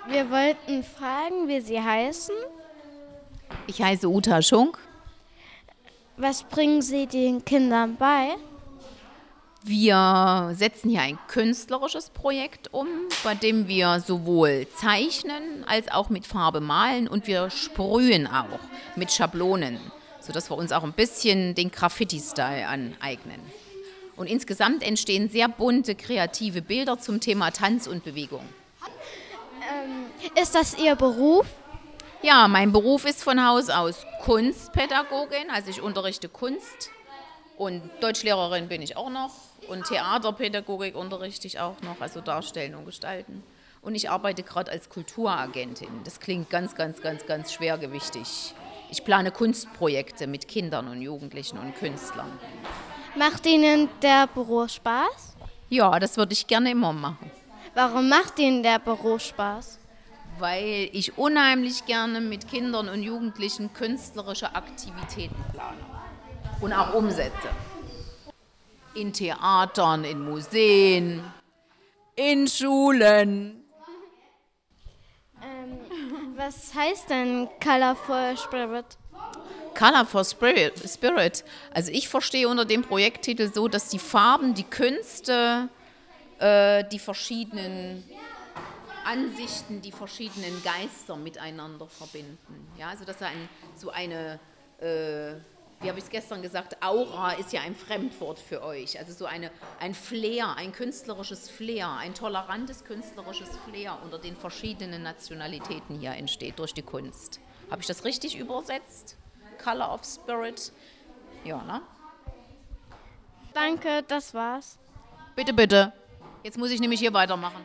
Wir wollten fragen, wie Sie heißen. Ich heiße Uta Schunk. Was bringen Sie den Kindern bei? Wir setzen hier ein künstlerisches Projekt um, bei dem wir sowohl zeichnen als auch mit Farbe malen und wir sprühen auch mit Schablonen, sodass wir uns auch ein bisschen den Graffiti-Style aneignen. Und insgesamt entstehen sehr bunte, kreative Bilder zum Thema Tanz und Bewegung. Ist das Ihr Beruf? Ja, mein Beruf ist von Haus aus Kunstpädagogin, also ich unterrichte Kunst und Deutschlehrerin bin ich auch noch und Theaterpädagogik unterrichte ich auch noch, also Darstellen und Gestalten. Und ich arbeite gerade als Kulturagentin. Das klingt ganz, ganz, ganz, ganz schwergewichtig. Ich plane Kunstprojekte mit Kindern und Jugendlichen und Künstlern. Macht Ihnen der Beruf Spaß? Ja, das würde ich gerne immer machen, Warum macht Ihnen der Beruf Spaß? weil ich unheimlich gerne mit Kindern und Jugendlichen künstlerische Aktivitäten plane und auch umsetze. In Theatern, in Museen, in Schulen. Was heißt denn Colorful Spirit? Color for Spirit. Also ich verstehe unter dem Projekttitel so, dass die Farben, die Künste, die verschiedenen Ansichten, die verschiedenen Geister miteinander verbinden. Ja, also dass so eine, wie habe ich es gestern gesagt, Aura ist ja ein Fremdwort für euch. Also so ein Flair, ein künstlerisches Flair, ein tolerantes künstlerisches Flair unter den verschiedenen Nationalitäten hier entsteht durch die Kunst. Habe ich das richtig übersetzt? Color of Spirit? Ja, ne? Danke, das war's. Bitte, bitte. Jetzt muss ich nämlich hier weitermachen.